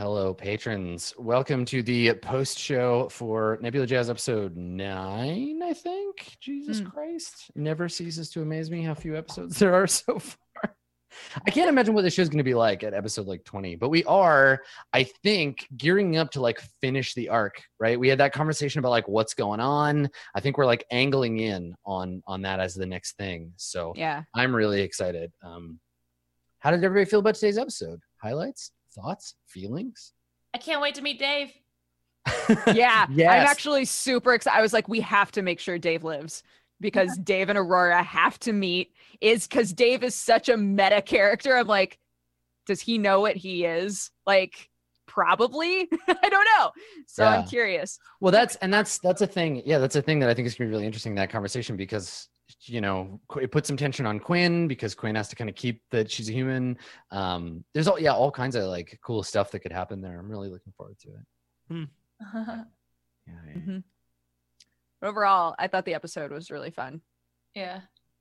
Hello, patrons. Welcome to the post show for Nebula Jazz episode 9, I think. Jesus Christ. Never ceases to amaze me how few episodes there are so far. I can't imagine what the show's going to be like at episode 20, but we are, I think, gearing up to finish the arc, right? We had that conversation about what's going on. I think we're angling in on that as the next thing. So yeah, I'm really excited. How did everybody feel about today's episode? Highlights? Thoughts? Feelings? I can't wait to meet Dave. Yeah. Yes. I'm actually super excited. I was like, we have to make sure Dave lives because Dave and Aurora have to meet. Is because Dave is such a meta character. I'm like, does he know what he is? Probably. I don't know. So Yeah. I'm curious. Well, that's a thing. Yeah, that's a thing that I think is going to be really interesting, that conversation, because it puts some tension on Quinn because Quinn has to kind of keep that she's a human. There's all kinds of cool stuff that could happen there. I'm really looking forward to it. Yeah. Mm-hmm. Overall, I thought the episode was really fun. Yeah.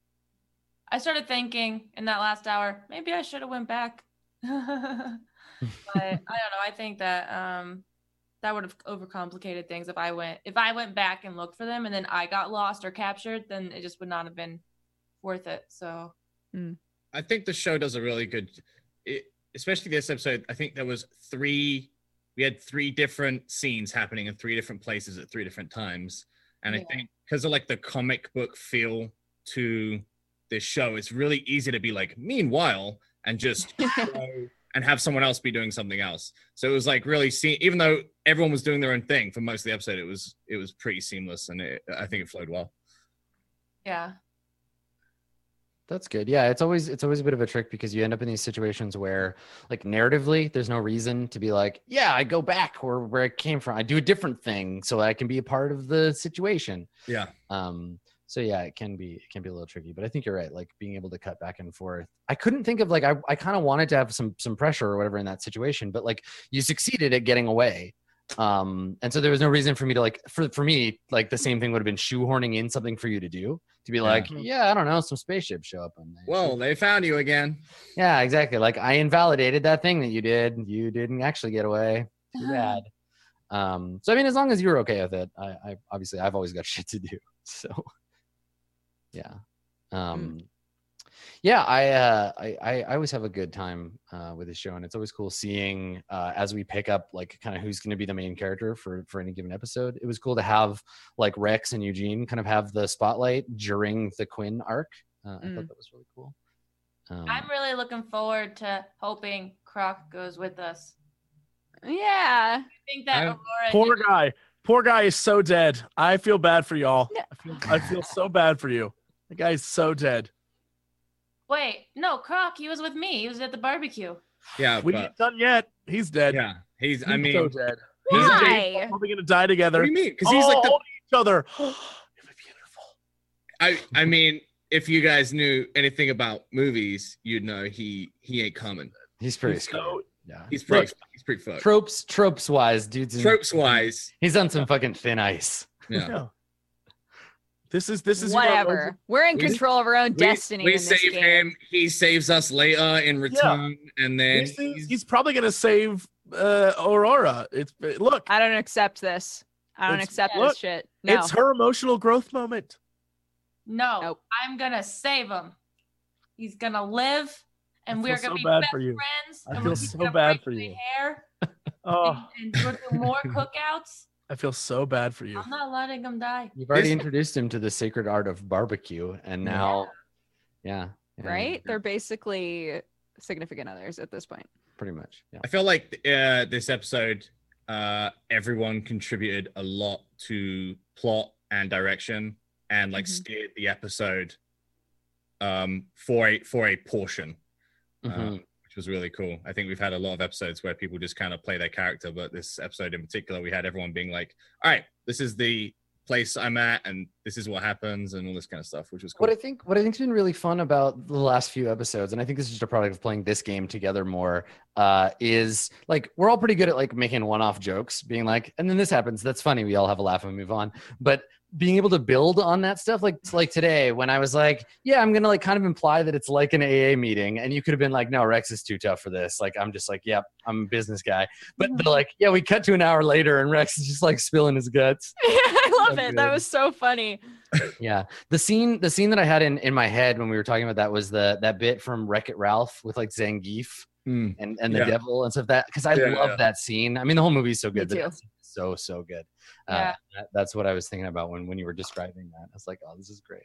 I started thinking in that last hour, maybe I should have went back. But I don't know. I think that that would have overcomplicated things if I went back and looked for them and then I got lost or captured, then it just would not have been worth it. So I think the show does a really good, especially this episode. I think we had 3 different scenes happening in 3 different places at 3 different times. And I think because of the comic book feel to this show, it's really easy to be meanwhile, and just and have someone else be doing something else. So it was really even though everyone was doing their own thing for most of the episode, it was pretty seamless, and I think it flowed well. Yeah. That's good. Yeah, it's always a bit of a trick because you end up in these situations where narratively there's no reason to be I go back or where I came from. I do a different thing so I can be a part of the situation. Yeah. So yeah, it can be a little tricky, but I think you're right. Being able to cut back and forth. I couldn't think of I kind of wanted to have some pressure or whatever in that situation, but you succeeded at getting away. And so there was no reason for me to for me, the same thing would have been shoehorning in something for you to do, to be I don't know, some spaceships show up and they found you again. Yeah, exactly. I invalidated that thing that you did. You didn't actually get away. Too bad. So I mean, as long as you're okay with it, I obviously I've always got shit to do. So yeah. Yeah, I always have a good time with this show, and it's always cool seeing as we pick up kind of who's going to be the main character for any given episode. It was cool to have Rex and Eugene kind of have the spotlight during the Quinn arc. I thought that was really cool. I'm really looking forward to hoping Croc goes with us. Yeah. I think that Aurora Poor guy is so dead. I feel bad for y'all. I feel so bad for you. The guy's so dead. Wait, no, Croc, he was with me. He was at the barbecue. Yeah, we ain't done yet. He's dead. Yeah, he's so dead. Why? Probably gonna die together. What do you mean? Because he's holding each other. Beautiful. I mean, if you guys knew anything about movies, you'd know he ain't coming. He's pretty scary. Yeah, he's pretty fucked. Tropes wise, dudes. Tropes wise, he's on some fucking thin ice. Yeah. This is whatever. We're in control of our own destiny. We save him. He saves us later in return, and then he's probably gonna save Aurora. Look. I don't accept this. I don't accept this shit. No. It's her emotional growth moment. No, nope. I'm gonna save him. He's gonna live, and we're gonna be bad best for you. friends. I and feel so bad for you. Hair, oh, and we'll do more cookouts. I feel so bad for you. I'm not letting him die. You've already introduced him to the sacred art of barbecue, and now, yeah. Right? They're basically significant others at this point. Pretty much. Yeah. I feel like this episode, everyone contributed a lot to plot and direction, and steered the episode for a portion. Which was really cool. I think we've had a lot of episodes where people just kind of play their character, but this episode in particular, we had everyone being all right, this is the place I'm at, and this is what happens, and all this kind of stuff, which was cool. What I think's been really fun about the last few episodes, and I think this is just a product of playing this game together more, is like we're all pretty good at like making one-off jokes, being like, and then this happens, that's funny, we all have a laugh and move on. But being able to build on that stuff, like today when I was like, yeah, I'm gonna like kind of imply that it's like an AA meeting, and you could have been like, no, Rex is too tough for this. Like I'm just like, yep, I'm a business guy. But they're like, yeah, we cut to an hour later and Rex is just like spilling his guts. I love So it. good. That was so funny. Yeah, the scene that I had in my head when we were talking about that was that bit from Wreck-It Ralph with like Zangief and the Yeah. devil and stuff, that because I love that scene. I mean, the whole movie's so good. Me But too. that scene is so good. Yeah. That's what I was thinking about when you were describing that. I was like, oh, this is great.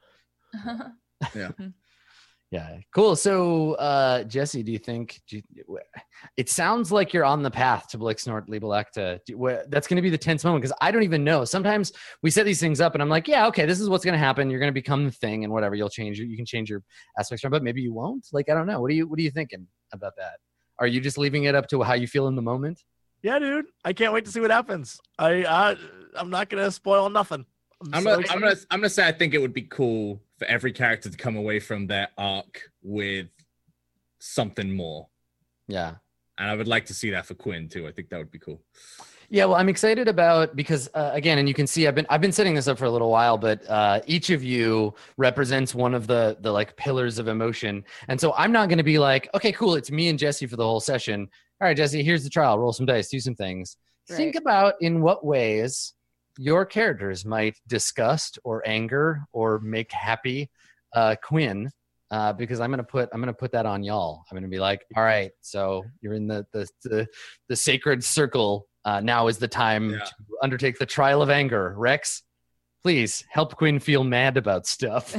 Yeah, cool. So, Jesse, do you think it sounds like you're on the path to Blixnort Liebelacta? That's going to be the tense moment because I don't even know. Sometimes we set these things up, and I'm like, yeah, okay, this is what's going to happen. You're going to become the thing, and whatever. You'll change. You can change your aspects from, but maybe you won't. Like, I don't know. What are you thinking about that? Are you just leaving it up to how you feel in the moment? Yeah, dude. I can't wait to see what happens. I'm not gonna spoil nothing. I'm gonna say I think it would be cool for every character to come away from their arc with something more. Yeah. And I would like to see that for Quinn too. I think that would be cool. Yeah, well, I'm excited about because again, and you can see I've been setting this up for a little while, but each of you represents one of the like pillars of emotion, and so I'm not going to be like, okay, cool, it's me and Jesse for the whole session. All right, Jesse, here's the trial. Roll some dice, do some things. Right. Think about in what ways your characters might disgust or anger or make happy Quinn. Because I'm gonna put that on y'all. I'm gonna be like, all right, so you're in the sacred circle. Now is the time to undertake the trial of anger. Rex, please help Quinn feel mad about stuff.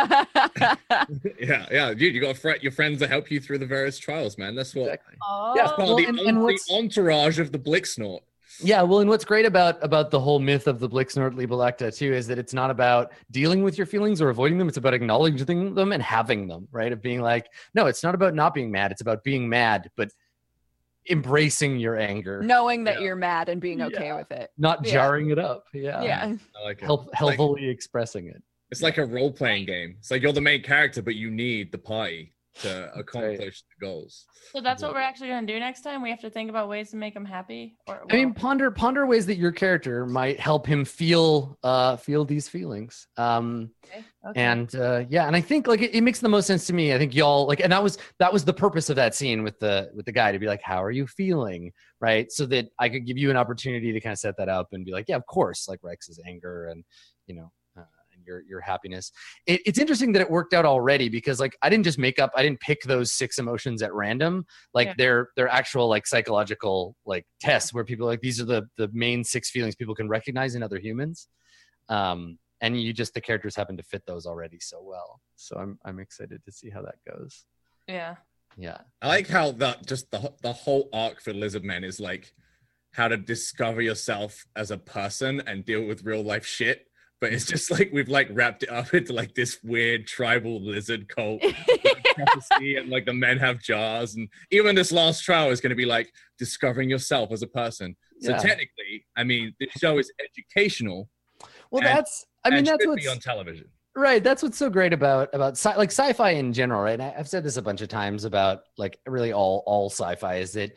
Yeah, dude, you got your friends to help you through the various trials, man. That's what. Exactly. Oh. Yeah, That's part of the entourage of the Blixnort. Yeah, well, and what's great about the whole myth of the Blixnort Liebelacta too is that it's not about dealing with your feelings or avoiding them. It's about acknowledging them and having them, right? Of being like, no, it's not about not being mad. It's about being mad, but embracing your anger, Knowing that you're mad and being okay with it. not Yeah. jarring it up. Yeah, Yeah. I like it. healthily expressing it. It's like a role-playing game. It's like you're the main character, but you need the party to accomplish the goals. So that's what we're actually going to do next time. We have to think about ways to make him happy. Or I mean, ponder ways that your character might help him feel these feelings. okay. And and I think like it makes the most sense to me. I think y'all like, and that was the purpose of that scene with the guy to be like, how are you feeling, right? So that I could give you an opportunity to kind of set that up and be like, yeah, of course, like Rex's anger and and your happiness. It's interesting that it worked out already because like I didn't pick those 6 emotions at random. Like they're actual like psychological like tests where people are like, these are the main 6 feelings people can recognize in other humans. And the characters happen to fit those already so well. So I'm excited to see how that goes. Yeah. Yeah. I like how the whole arc for Lizardmen is like how to discover yourself as a person and deal with real life shit. But it's just like we've like wrapped it up into like this weird tribal lizard cult prophecy, and like the men have jars, and even this last trial is going to be like discovering yourself as a person. So technically, I mean, this show is educational. Well, and, that's should what's be on television. Right. That's what's so great about sci-fi in general, right? And I've said this a bunch of times about like really all sci-fi is that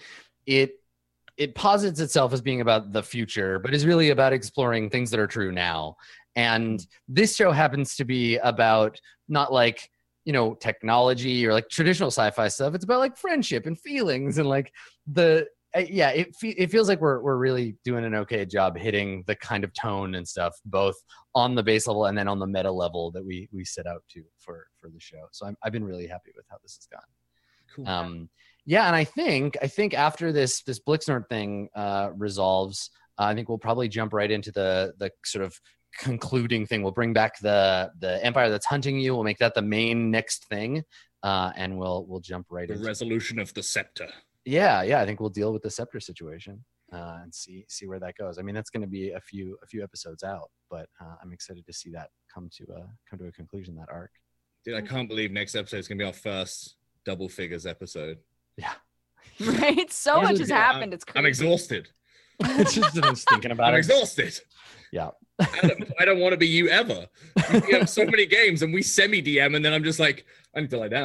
it posits itself as being about the future, but is really about exploring things that are true now. And this show happens to be about not like, technology or like traditional sci-fi stuff. It's about like friendship and feelings and like it feels like we're really doing an okay job hitting the kind of tone and stuff, both on the base level and then on the meta level that we set out to for the show. So I've been really happy with how this has gone. Cool. And I think after this Blixnort thing resolves, I think we'll probably jump right into the sort of concluding thing. We'll bring back the empire that's hunting you. We'll make that the main next thing, and we'll jump right into the resolution of the scepter. Yeah. I think we'll deal with the scepter situation and see where that goes. I mean, that's going to be a few episodes out, but I'm excited to see that come to a conclusion, that arc. Dude, I can't believe next episode is going to be our first double figures episode. Yeah. Right. So much has happened. It's crazy. I'm exhausted. It's just thinking about I'm it. exhausted. Yeah. I don't want to be you ever. You have so many games and we semi-DM and then I'm just like, I need to lie down.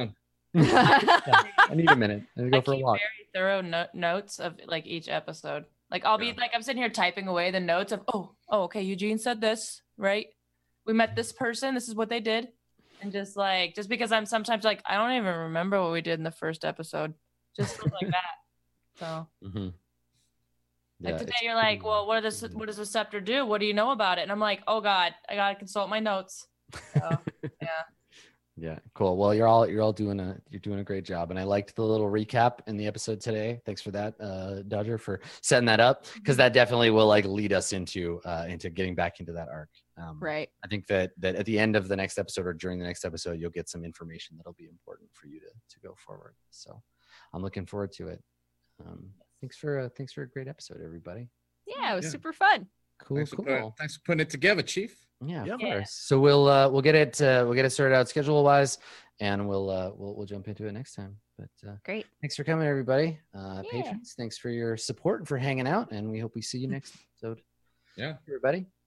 I need a minute. I need to I go for a keep walk. very thorough notes of like each episode. Like I'll be like I'm sitting here typing away the notes of okay, Eugene said this, right? We met this person, this is what they did. And just because I'm sometimes like I don't even remember what we did in the first episode. Just stuff like that. So like today you're like, well, what does the scepter do? What do you know about it? And I'm like, oh God, I gotta consult my notes. So, yeah. Yeah, cool. Well, you're all doing a great job, and I liked the little recap in the episode today. Thanks for that, Dodger, for setting that up, because that definitely will like lead us into getting back into that arc. Right. I think that at the end of the next episode or during the next episode, you'll get some information that'll be important for you to go forward. So, I'm looking forward to it. Thanks for a great episode, everybody. Yeah, it was super fun. Cool. Thanks for putting it together, Chief. Yeah, Yep. of course. So we'll get it started out schedule wise, and we'll jump into it next time. But Great. thanks for coming, everybody. Patrons, thanks for your support and for hanging out, and we hope we see you next episode. Yeah, everybody.